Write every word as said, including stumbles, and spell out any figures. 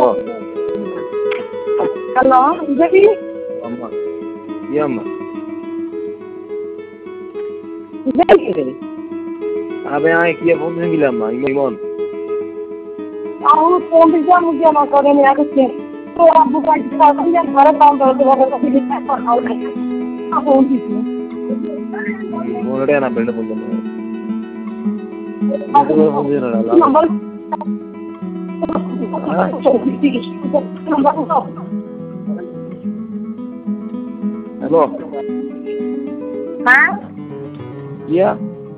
Halo. Halo, jadi Amma. Iya, Amma. jadi Abe आए किया phone नहीं मिला अम्मा Imon aku phone bisa mungkin mau kau ni aku sih. तो आप बुका जितना समझे घर काम करते वक्त तो फिर क्या कर आओ नहीं आप फोन कीजिए मोनड़े ना बेंड बोल दो तो फोन दे रहा है नंबर हेलो हाँ क्या